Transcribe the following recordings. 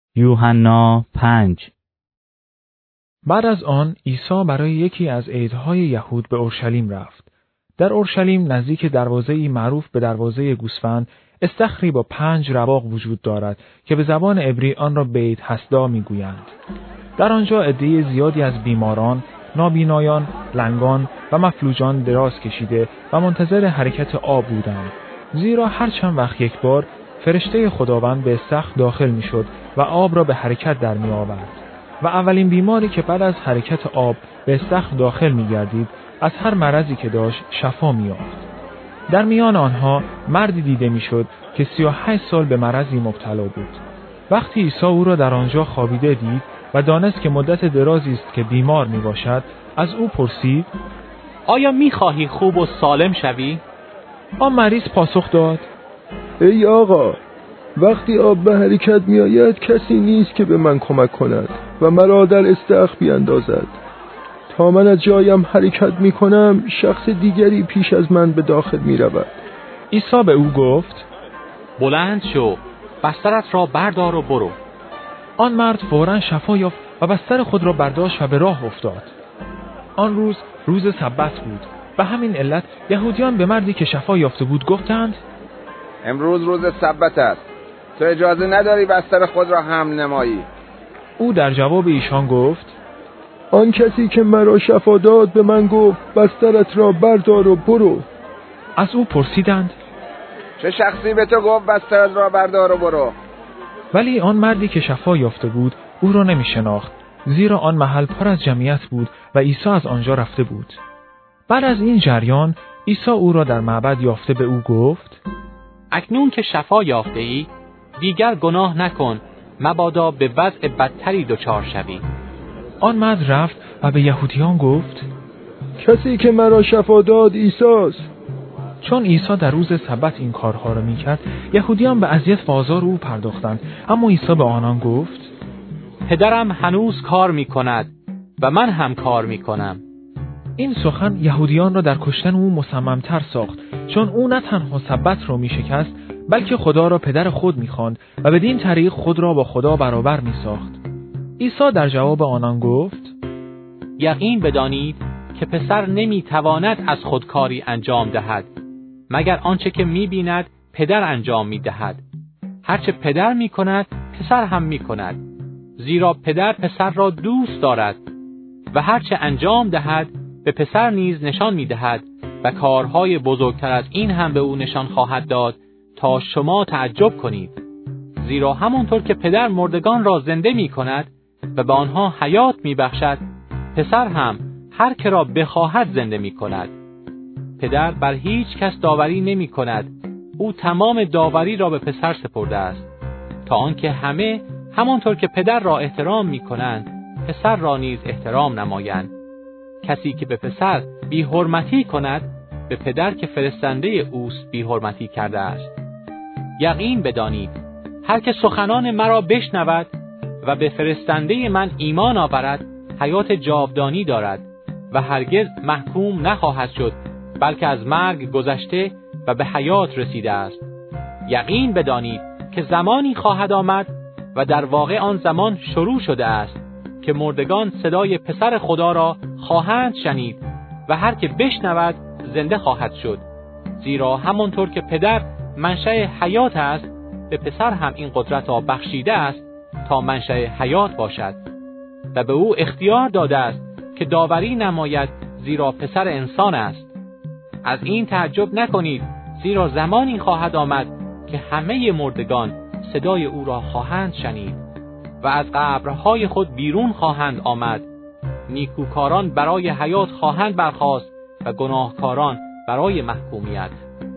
یوحنا 5. بعد از آن عیسی برای یکی از عیدهای یهود به اورشلیم رفت. در اورشلیم نزدیک دروازه‌ای معروف به دروازه گوسفند استخری با 5 رواق وجود دارد که به زبان عبری آن را بیت حسدا می‌گویند. در آنجا عده زیادی از بیماران، نابینایان، لنگان و مفلوجان دراز کشیده و منتظر حرکت آب بودند. زیرا هر چند وقت یک بار فرشته خداوند به استخر داخل می‌شد و آب را به حرکت در می‌آورد. و اولین بیماری که بعد از حرکت آب به استخر داخل می‌گردید، از هر مرضی که داشت شفا می‌یافت. در میان آنها مردی دیده می‌شد که 38 سال به مرضی مبتلا بود. وقتی عیسی او را در آنجا خوابیده دید و دانست که مدت درازی است که بیمار میباشد، از او پرسید: آیا می‌خواهی خوب و سالم شوی؟ آن مریض پاسخ داد: ای آقا، وقتی آب به حرکت می‌آید کسی نیست که به من کمک کند و مرا در استخر بیاندازد. تا من از جایم حرکت می‌کنم شخص دیگری پیش از من به داخل می‌رود. عیسی به او گفت: بلند شو، بسترت را بردار و برو. آن مرد فوراً شفا یافت و بستر خود را برداشت و به راه افتاد. آن روز سبت بود. به همین علت یهودیان به مردی که شفا یافته بود گفتند: امروز روز سبت است، تو اجازه نداری بستر خود را حمل نمایی. او در جواب ایشان گفت: آن کسی که مرا شفا داد به من گفت بسترت را بردار و برو. از او پرسیدند: چه شخصی به تو گفت بسترت را بردار و برو؟ ولی آن مردی که شفا یافته بود او را نمی شناخت، زیرا آن محل پر از جمعیت بود و عیسی از آنجا رفته بود. بعد از این جریان عیسی او را در معبد یافته به او گفت: اکنون که شفا یافته ای، دیگر گناه نکن، مبادا به وضع بدتری دچار شوی. آن مرد رفت و به یهودیان گفت: کسی که مرا شفا داد عیسی است. چون عیسی در روز سبت این کارها را میکرد، یهودیان به اذیت و آزار او پرداختند، اما عیسی به آنان گفت: پدرم هنوز کار میکند و من هم کار میکنم. این سخن یهودیان را در کشتن او مصممتر ساخت، چون او نه تنها سبت را میشکست، بلکه خدا را پدر خود میخواند و بدین طریق خود را با خدا برابر میساخت. عیسی در جواب آنان گفت: یقین بدانید که پسر نمیتواند از خود کاری انجام دهد، مگر آنچه که میبیند پدر انجام میدهد. هرچه پدر میکند پسر هم میکند، زیرا پدر پسر را دوست دارد و هرچه انجام دهد به پسر نیز نشان میدهد و کارهای بزرگتر از این هم به او نشان خواهد داد تا شما تعجب کنید. زیرا همونطور که پدر مردگان را زنده میکند و به آنها حیات میبخشد، پسر هم هر که را بخواهد زنده میکند. پدر بر هیچ کس داوری نمی کند، او تمام داوری را به پسر سپرده است، تا آنکه همه همانطور که پدر را احترام می کنند پسر را نیز احترام نمایند. کسی که به پسر بی حرمتی کند به پدر که فرستنده اوست بی حرمتی کرده است. یقین بدانید هر که سخنان مرا بشنود و به فرستنده من ایمان آورد حیات جاودانی دارد و هرگز محکوم نخواهد شد، بلکه از مرگ گذشته و به حیات رسیده است. یقین بدانید که زمانی خواهد آمد و در واقع آن زمان شروع شده است که مردگان صدای پسر خدا را خواهند شنید و هر که بشنود زنده خواهد شد. زیرا همانطور که پدر منشأ حیات است، به پسر هم این قدرت را بخشیده است تا منشأ حیات باشد و به او اختیار داده است که داوری نماید، زیرا پسر انسان است. از این تعجب نکنید، زیرا زمانی خواهد آمد که همه مردگان صدای او را خواهند شنید و از قبرهای خود بیرون خواهند آمد. نیکوکاران برای حیات خواهند برخاست و گناهکاران برای محکومیت.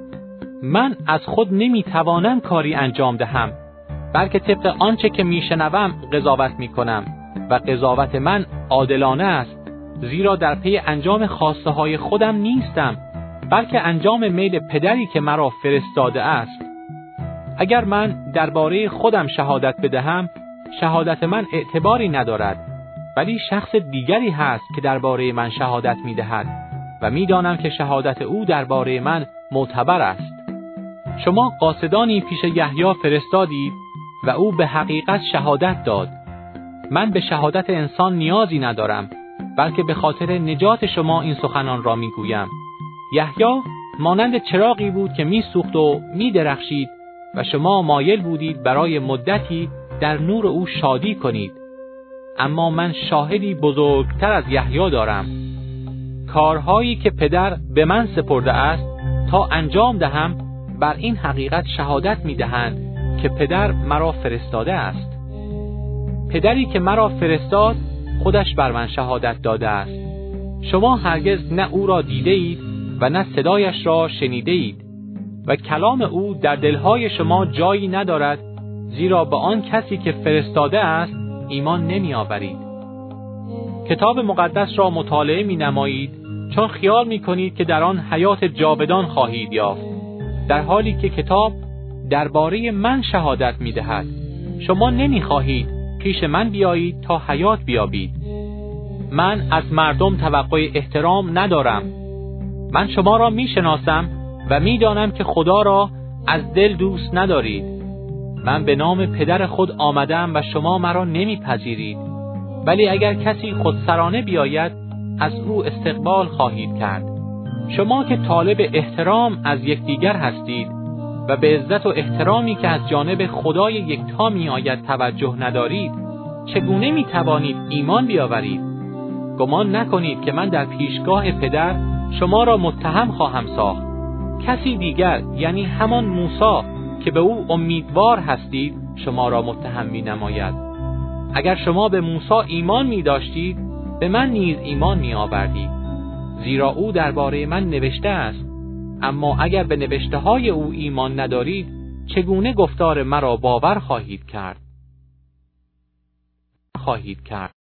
من از خود نمیتوانم کاری انجام دهم، بلکه طبق آنچه که میشنوم قضاوت میکنم و قضاوت من عادلانه است، زیرا در پی انجام خواسته های خودم نیستم، بلکه انجام میل پدری که مرا فرستاده است. اگر من درباره خودم شهادت بدهم، شهادت من اعتباری ندارد، ولی شخص دیگری هست که درباره من شهادت میدهد و میدانم که شهادت او درباره من معتبر است. شما قاصدانی پیش یحیی فرستادید و او به حقیقت شهادت داد. من به شهادت انسان نیازی ندارم، بلکه به خاطر نجات شما این سخنان را میگویم. یحیی مانند چراغی بود که میسوخت و میدرخشید و شما مایل بودید برای مدتی در نور او شادی کنید. اما من شاهدی بزرگتر از یحیی دارم. کارهایی که پدر به من سپرده است تا انجام دهم بر این حقیقت شهادت میدهند که پدر مرا فرستاده است. پدری که مرا فرستاد خودش بر من شهادت داده است. شما هرگز نه او را دیده اید و نه صدایش را شنیده اید و کلام او در دلهای شما جایی ندارد، زیرا به آن کسی که فرستاده است ایمان نمی آورید. کتاب مقدس را مطالعه می نمایید چون خیال می کنید که در آن حیات جاودان خواهید یافت، در حالی که کتاب درباره من شهادت می دهد. شما نمی خواهید پیش من بیایید تا حیات بیابید. من از مردم توقع احترام ندارم. من شما را می شناسم و می دانم که خدا را از دل دوست ندارید. من به نام پدر خود آمدم و شما مرا نمی پذیرید. ولی اگر کسی خودسرانه بیاید از او استقبال خواهید کرد. شما که طالب احترام از یکدیگر هستید و به عزت و احترامی که از جانب خدای یکتا می آید توجه ندارید، چگونه می توانید ایمان بیاورید؟ گمان نکنید که من در پیشگاه پدر شما را متهم خواهم ساخت. کسی دیگر، یعنی همان موسی که به او امیدوار هستید، شما را متهم می نماید. اگر شما به موسی ایمان می داشتید، به من نیز ایمان می آوردید، زیرا او درباره من نوشته است. اما اگر به نوشته های او ایمان ندارید، چگونه گفتار مرا باور خواهید کرد؟